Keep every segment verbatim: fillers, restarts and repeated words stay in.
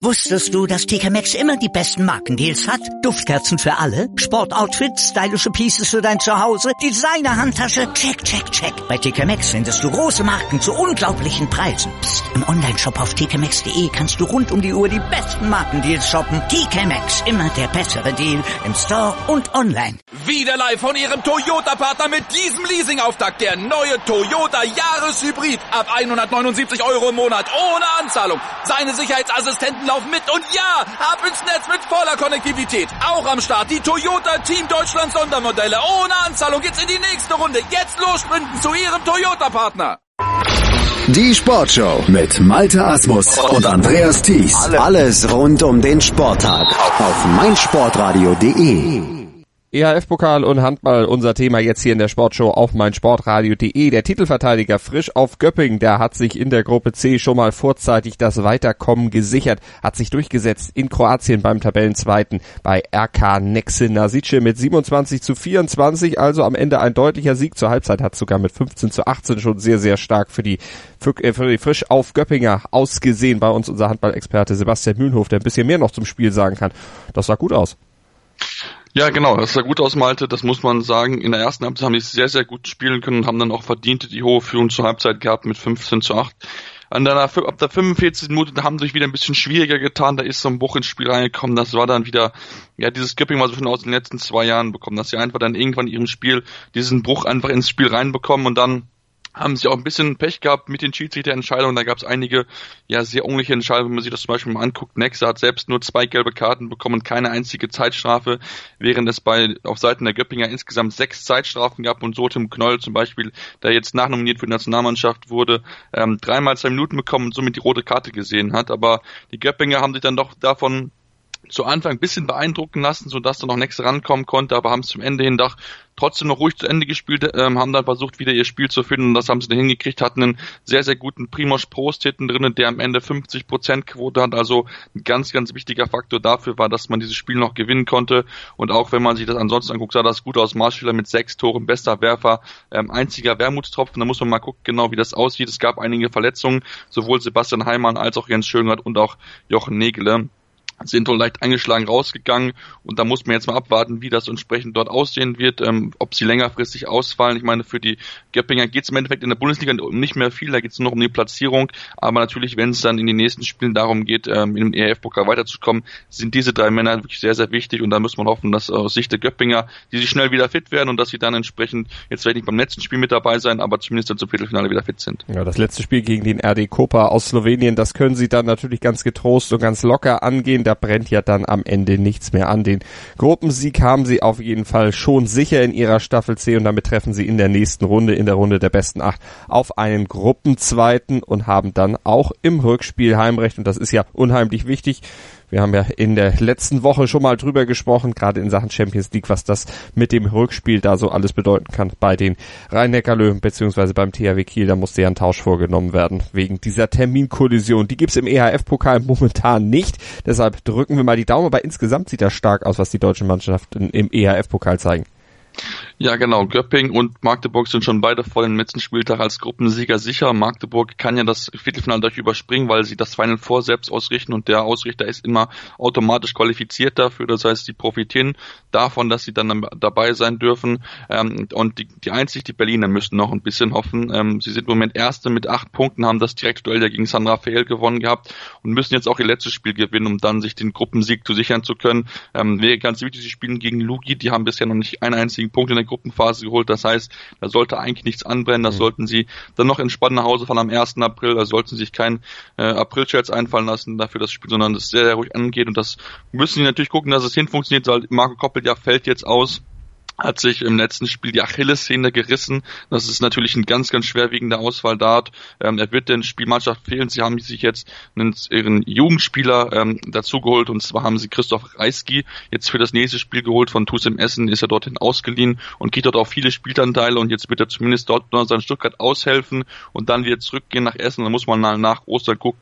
Wusstest du, dass T K Maxx immer die besten Markendeals hat? Duftkerzen für alle, Sportoutfits, stylische Pieces für dein Zuhause, Designer-Handtasche, check, check, check. Bei T K Maxx findest du große Marken zu unglaublichen Preisen. Psst. Im Onlineshop auf t k maxx punkt de kannst du rund um die Uhr die besten Markendeals shoppen. T K Maxx, immer der bessere Deal im Store und online. Wieder live von Ihrem Toyota-Partner mit diesem Leasing-Auftakt. Der neue Toyota Jahreshybrid. Ab hundertneunundsiebzig Euro im Monat ohne Anzahlung. Seine Sicherheitsassistenten laufen mit und ja, ab ins Netz mit voller Konnektivität. Auch am Start die Toyota Team Deutschland Sondermodelle. Ohne Anzahlung geht's in die nächste Runde. Jetzt los sprinten zu Ihrem Toyota-Partner. Die Sportshow mit Malte Asmus und Andreas Thies. Alles rund um den Sporttag auf meinsportradio punkt de. E H F-Pokal und Handball, unser Thema jetzt hier in der Sportshow auf meinsportradio punkt de. Der Titelverteidiger frisch auf Göppingen, der hat sich in der Gruppe C schon mal vorzeitig das Weiterkommen gesichert, hat sich durchgesetzt in Kroatien beim Tabellenzweiten bei R K Nexe Nasice mit siebenundzwanzig zu vierundzwanzig, also am Ende ein deutlicher Sieg. Zur Halbzeit hat sogar mit fünfzehn zu achtzehn schon sehr, sehr stark für die, für, für die frisch auf Göppinger ausgesehen. Bei uns unser Handballexperte Sebastian Mühlenhof, der ein bisschen mehr noch zum Spiel sagen kann. Das sah gut aus. Ja, genau, das sah gut aus, Malte, das muss man sagen. In der ersten Halbzeit haben die sehr, sehr gut spielen können und haben dann auch verdient die hohe Führung zur Halbzeit gehabt mit fünfzehn zu acht. An der, ab der fünfundvierzigsten Minute, da haben sie sich wieder ein bisschen schwieriger getan, da ist so ein Bruch ins Spiel reingekommen, das war dann wieder, ja, dieses Göppingen, was wir schon aus den letzten zwei Jahren bekommen, dass sie einfach dann irgendwann in ihrem Spiel diesen Bruch einfach ins Spiel reinbekommen und dann haben sie auch ein bisschen Pech gehabt mit den Schiedsrichterentscheidungen. Da gab es einige ja sehr unglückliche Entscheidungen, wenn man sich das zum Beispiel mal anguckt. Nexe hat selbst nur zwei gelbe Karten bekommen und keine einzige Zeitstrafe, während es bei auf Seiten der Göppinger insgesamt sechs Zeitstrafen gab und so Tim Knoll zum Beispiel, der jetzt nachnominiert für die Nationalmannschaft wurde, ähm, dreimal zwei Minuten bekommen und somit die rote Karte gesehen hat. Aber die Göppinger haben sich dann doch davon zu Anfang ein bisschen beeindrucken lassen, sodass da noch Nexe rankommen konnte, aber haben es zum Ende hin doch trotzdem noch ruhig zu Ende gespielt, ähm, haben dann versucht, wieder ihr Spiel zu finden und das haben sie dann hingekriegt, hatten einen sehr, sehr guten Primož Prost hinten drin, der am Ende fünfzig Prozent Quote hat, also ein ganz, ganz wichtiger Faktor dafür war, dass man dieses Spiel noch gewinnen konnte und auch wenn man sich das ansonsten anguckt, sah das gut aus. Marschwiller mit sechs Toren, bester Werfer, ähm, einziger Wermutstropfen, da muss man mal gucken genau, wie das aussieht. Es gab einige Verletzungen, sowohl Sebastian Heimann als auch Jens Schönrath und auch Jochen Nägele sind wohl leicht angeschlagen rausgegangen und da muss man jetzt mal abwarten, wie das entsprechend dort aussehen wird, ähm, ob sie längerfristig ausfallen. Ich meine, für die Göppinger geht es im Endeffekt in der Bundesliga um nicht mehr viel, da geht es nur noch um die Platzierung, aber natürlich, wenn es dann in den nächsten Spielen darum geht, ähm, in dem E H F-Pokal weiterzukommen, sind diese drei Männer wirklich sehr, sehr wichtig und da muss man hoffen, dass aus Sicht der Göppinger, die sich schnell wieder fit werden und dass sie dann entsprechend, jetzt vielleicht nicht beim letzten Spiel mit dabei sein, aber zumindest dann zum Viertelfinale wieder fit sind. Ja, das letzte Spiel gegen den R D Koper aus Slowenien, das können sie dann natürlich ganz getrost und ganz locker angehen, da brennt ja dann am Ende nichts mehr an. Den Gruppensieg haben sie auf jeden Fall schon sicher in ihrer Staffel C und damit treffen sie in der nächsten Runde, in der Runde der besten acht, auf einen Gruppenzweiten und haben dann auch im Rückspiel Heimrecht und das ist ja unheimlich wichtig. Wir haben ja in der letzten Woche schon mal drüber gesprochen, gerade in Sachen Champions League, was das mit dem Rückspiel da so alles bedeuten kann bei den Rhein-Neckar-Löwen beziehungsweise beim T H W Kiel. Da musste ja ein Tausch vorgenommen werden wegen dieser Terminkollision. Die gibt's im E H F-Pokal momentan nicht. Deshalb drücken wir mal die Daumen. Aber insgesamt sieht das stark aus, was die deutschen Mannschaften im E H F-Pokal zeigen. Ja, genau. Göppingen und Magdeburg sind schon beide vor dem letzten Spieltag als Gruppensieger sicher. Magdeburg kann ja das Viertelfinale durch überspringen, weil sie das Final Four selbst ausrichten und der Ausrichter ist immer automatisch qualifiziert dafür. Das heißt, sie profitieren davon, dass sie dann dabei sein dürfen. Und die, die einzig die Berliner müssen noch ein bisschen hoffen. Sie sind im Moment Erste mit acht Punkten, haben das Direktduell ja gegen San Rafael gewonnen gehabt und müssen jetzt auch ihr letztes Spiel gewinnen, um dann sich den Gruppensieg zu sichern zu können. Wäre ganz wichtig, sie spielen gegen Lugi, die haben bisher noch nicht einen einzigen Punkt in der Gruppenphase geholt, das heißt, da sollte eigentlich nichts anbrennen, das mhm. sollten sie dann noch entspannt nach Hause fahren am ersten April, da sollten sie sich kein äh, April-Scherz einfallen lassen dafür das Spiel, sondern das sehr, sehr ruhig angeht und das müssen sie natürlich gucken, dass es hinfunktioniert, weil Marco Koppel ja fällt jetzt aus, hat sich im letzten Spiel die Achillessehne gerissen. Das ist natürlich ein ganz, ganz schwerwiegender Ausfall dort. Ähm, er wird der Spielmannschaft fehlen. Sie haben sich jetzt einen, ihren Jugendspieler ähm, dazugeholt und zwar haben sie Christoph Reisky jetzt für das nächste Spiel geholt von T U S im Essen, ist er dorthin ausgeliehen und geht dort auf viele Spielanteile und jetzt wird er zumindest dort in Stuttgart aushelfen und dann wieder zurückgehen nach Essen. Dann muss man nach Ostern gucken,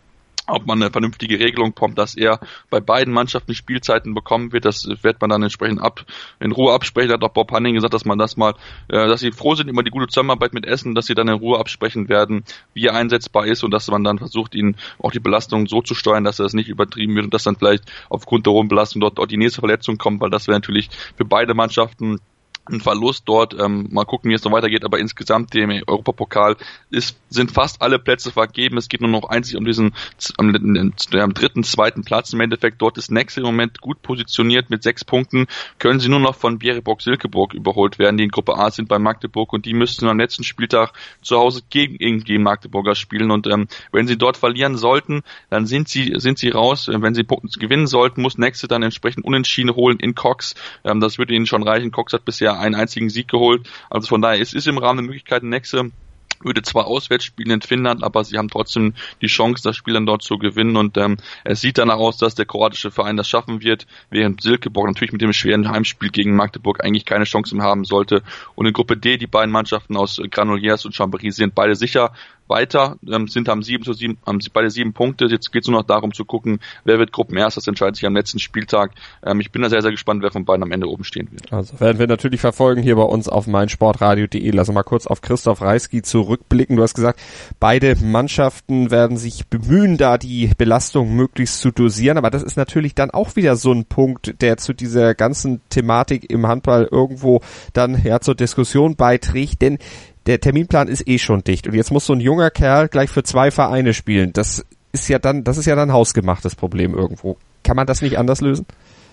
ob man eine vernünftige Regelung kommt, dass er bei beiden Mannschaften Spielzeiten bekommen wird. Das wird man dann entsprechend ab, in Ruhe absprechen. Hat auch Bob Hanning gesagt, dass man das mal, äh, dass sie froh sind über die gute Zusammenarbeit mit Essen, dass sie dann in Ruhe absprechen werden, wie er einsetzbar ist und dass man dann versucht, ihn auch die Belastung so zu steuern, dass er das nicht übertrieben wird und dass dann vielleicht aufgrund der hohen Belastung dort, dort die nächste Verletzung kommt, weil das wäre natürlich für beide Mannschaften ein Verlust dort. Ähm, mal gucken, wie es so weitergeht, aber insgesamt dem Europapokal ist, sind fast alle Plätze vergeben. Es geht nur noch einzig um diesen am, am dritten, zweiten Platz im Endeffekt. Dort ist Nexe im Moment gut positioniert mit sechs Punkten. Können sie nur noch von Bjerreborg-Silkeborg überholt werden, die in Gruppe A sind bei Magdeburg und die müssten am letzten Spieltag zu Hause gegen, gegen Magdeburger spielen und ähm, wenn sie dort verlieren sollten, dann sind sie sind sie raus. Wenn sie gewinnen sollten, muss Nexe dann entsprechend Unentschieden holen in Cox. Ähm, das würde ihnen schon reichen. Cox hat bisher einen einzigen Sieg geholt. Also von daher, es ist im Rahmen der Möglichkeiten, Nexe würde zwar auswärts spielen in Finnland, aber sie haben trotzdem die Chance, das Spiel dann dort zu gewinnen und ähm, es sieht danach aus, dass der kroatische Verein das schaffen wird, während Silkeborg natürlich mit dem schweren Heimspiel gegen Magdeburg eigentlich keine Chance mehr haben sollte. Und in Gruppe D, die beiden Mannschaften aus Granollers und Chambéry sind beide sicher weiter, ähm, sind haben sieben zu sieben, haben beide sieben Punkte. Jetzt geht es nur noch darum zu gucken, wer wird Gruppenerster. Das entscheidet sich am letzten Spieltag. Ähm, ich bin da sehr, sehr gespannt, wer von beiden am Ende oben stehen wird. Also werden wir natürlich verfolgen hier bei uns auf meinsportradio punkt de. Lass mal kurz auf Christoph Reisky zurückblicken. Du hast gesagt, beide Mannschaften werden sich bemühen, da die Belastung möglichst zu dosieren. Aber das ist natürlich dann auch wieder so ein Punkt, der zu dieser ganzen Thematik im Handball irgendwo dann ja zur Diskussion beiträgt. Denn der Terminplan ist eh schon dicht und jetzt muss so ein junger Kerl gleich für zwei Vereine spielen. Das ist ja dann, das ist ja dann ein hausgemachtes Problem irgendwo. Kann man das nicht anders lösen?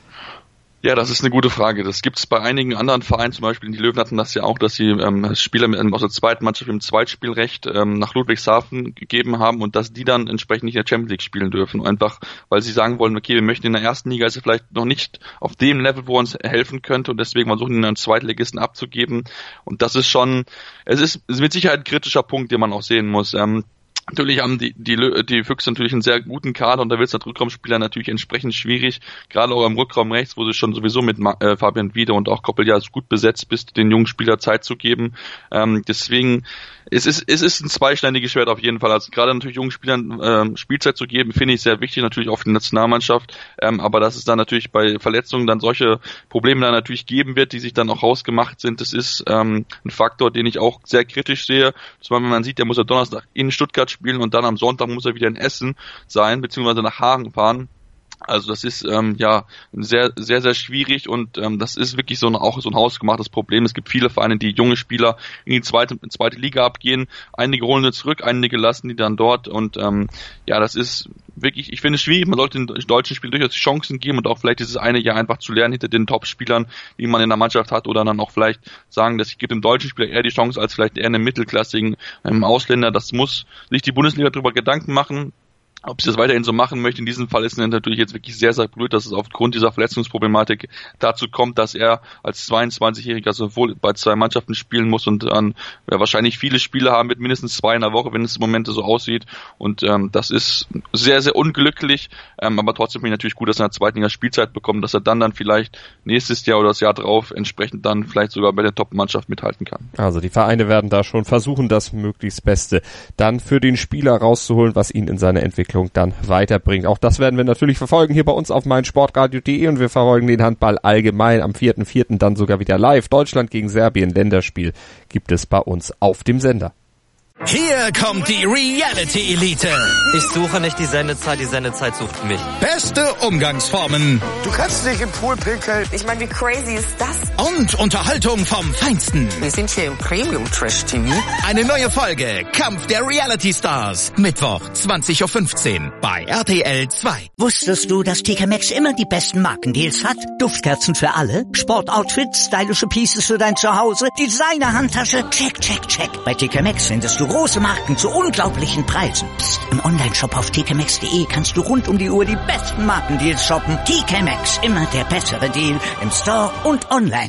Ja, das ist eine gute Frage. Das gibt es bei einigen anderen Vereinen, zum Beispiel die Löwen hatten das ja auch, dass sie ähm, Spieler mit, aus der zweiten Mannschaft im Zweitspielrecht ähm, nach Ludwigshafen gegeben haben und dass die dann entsprechend nicht in der Champions League spielen dürfen. Einfach, weil sie sagen wollen, okay, wir möchten in der ersten Liga, ist er vielleicht noch nicht auf dem Level, wo er uns helfen könnte und deswegen versuchen, ihn einen Zweitligisten abzugeben. Und das ist schon, es ist, ist mit Sicherheit ein kritischer Punkt, den man auch sehen muss. Ähm, Natürlich haben die, die, die Füchse natürlich einen sehr guten Kader und da wird es als Rückraumspieler natürlich entsprechend schwierig, gerade auch im Rückraum rechts, wo sie schon sowieso mit äh, Fabian Wiede und auch Koppeljas gut besetzt bist, den jungen Spieler Zeit zu geben. Ähm, deswegen, es ist, es ist ein zweischneidiges Schwert auf jeden Fall. Also gerade natürlich jungen Spielern ähm, Spielzeit zu geben, finde ich sehr wichtig, natürlich auch für die Nationalmannschaft, ähm, aber dass es dann natürlich bei Verletzungen dann solche Probleme dann natürlich geben wird, die sich dann auch rausgemacht sind, das ist ähm, ein Faktor, den ich auch sehr kritisch sehe. Zumal wenn man sieht, der muss ja Donnerstag in Stuttgart spielen und dann am Sonntag muss er wieder in Essen sein, beziehungsweise nach Hagen fahren. Also das ist ähm, ja sehr, sehr, sehr schwierig und ähm, das ist wirklich so ein, auch so ein hausgemachtes Problem. Es gibt viele Vereine, die junge Spieler in die zweite, in die zweite Liga abgehen. Einige holen sie zurück, einige lassen die dann dort und ähm, ja, das ist wirklich, ich finde es schwierig. Man sollte den deutschen Spielern durchaus Chancen geben und auch vielleicht dieses eine Jahr einfach zu lernen hinter den Top-Spielern, die man in der Mannschaft hat oder dann auch vielleicht sagen, dass ich gebe dem deutschen Spieler eher die Chance als vielleicht eher einem mittelklassigen ähm, Ausländer. Das muss sich die Bundesliga darüber Gedanken machen. Ob sie das weiterhin so machen möchte, in diesem Fall ist es natürlich jetzt wirklich sehr, sehr blöd, dass es aufgrund dieser Verletzungsproblematik dazu kommt, dass er als zweiundzwanzigjähriger sowohl bei zwei Mannschaften spielen muss und dann ja, wahrscheinlich viele Spiele haben mit mindestens zwei in der Woche, wenn es im Moment so aussieht. Und ähm, das ist sehr, sehr unglücklich, ähm, aber trotzdem finde ich natürlich gut, dass er in der zweiten Liga Spielzeit bekommt, dass er dann dann vielleicht nächstes Jahr oder das Jahr drauf entsprechend dann vielleicht sogar bei der Top-Mannschaft mithalten kann. Also die Vereine werden da schon versuchen, das möglichst Beste dann für den Spieler rauszuholen, was ihn in seiner Entwicklung dann weiterbringt. Auch das werden wir natürlich verfolgen hier bei uns auf meinsportradio punkt de und wir verfolgen den Handball allgemein am vierten vierten dann sogar wieder live. Deutschland gegen Serbien, Länderspiel gibt es bei uns auf dem Sender. Hier kommt die Reality-Elite. Ich suche nicht die Sendezeit, die Sendezeit sucht mich. Beste Umgangsformen. Du kannst nicht im Pool pinkeln. Ich meine, wie crazy ist das? Und Unterhaltung vom Feinsten. Wir sind hier im Premium-Trash-T V. Eine neue Folge Kampf der Reality-Stars. Mittwoch, zwanzig Uhr fünfzehn bei R T L zwei. Wusstest du, dass T K Maxx immer die besten Markendeals hat? Duftkerzen für alle, Sportoutfits, stylische Pieces für dein Zuhause, Designer-Handtasche, check, check, check. Bei T K Maxx findest du große Marken zu unglaublichen Preisen. Psst. Im Onlineshop auf t k maxx punkt de kannst du rund um die Uhr die besten Markendeals shoppen. T K Maxx, immer der bessere Deal im Store und online.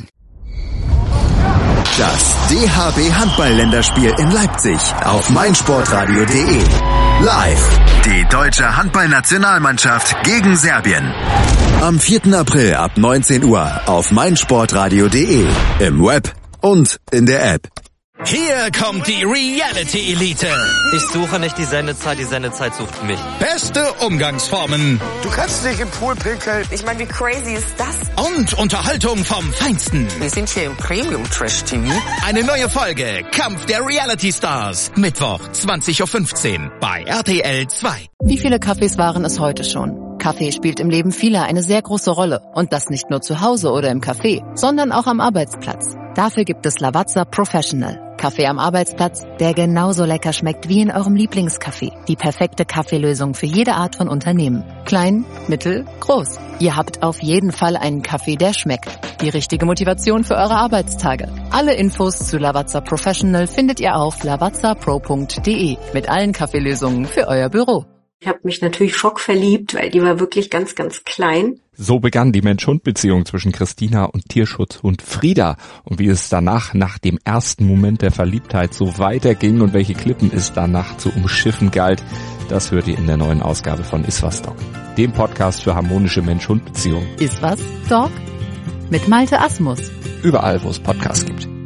Das D H B Handball-Länderspiel in Leipzig auf meinsportradio punkt de. Live. Die deutsche Handballnationalmannschaft gegen Serbien. Am vierten April ab neunzehn Uhr auf meinsportradio punkt de. Im Web und in der App. Hier kommt die Reality Elite. Ich suche nicht die Sendezeit, die Sendezeit sucht mich. Beste Umgangsformen. Du kannst dich im Pool pinkeln. Ich meine, wie crazy ist das? Und Unterhaltung vom Feinsten. Wir sind hier im Premium-Trash-T V. Eine neue Folge Kampf der Reality Stars. Mittwoch, zwanzig Uhr fünfzehn bei R T L zwei. Wie viele Kaffees waren es heute schon? Kaffee spielt im Leben vieler eine sehr große Rolle. Und das nicht nur zu Hause oder im Café, sondern auch am Arbeitsplatz. Dafür gibt es Lavazza Professional. Kaffee am Arbeitsplatz, der genauso lecker schmeckt wie in eurem Lieblingscafé. Die perfekte Kaffeelösung für jede Art von Unternehmen. Klein, mittel, groß. Ihr habt auf jeden Fall einen Kaffee, der schmeckt. Die richtige Motivation für eure Arbeitstage. Alle Infos zu Lavazza Professional findet ihr auf lavazza pro punkt de mit allen Kaffeelösungen für euer Büro. Ich habe mich natürlich schockverliebt, weil die war wirklich ganz, ganz klein. So begann die Mensch-Hund-Beziehung zwischen Christina und Tierschutzhund Frieda. Und wie es danach, nach dem ersten Moment der Verliebtheit, so weiterging und welche Klippen es danach zu umschiffen galt, das hört ihr in der neuen Ausgabe von Iswas Dog, dem Podcast für harmonische Mensch-Hund-Beziehungen. Iswas Dog? Mit Malte Asmus. Überall, wo es Podcasts gibt.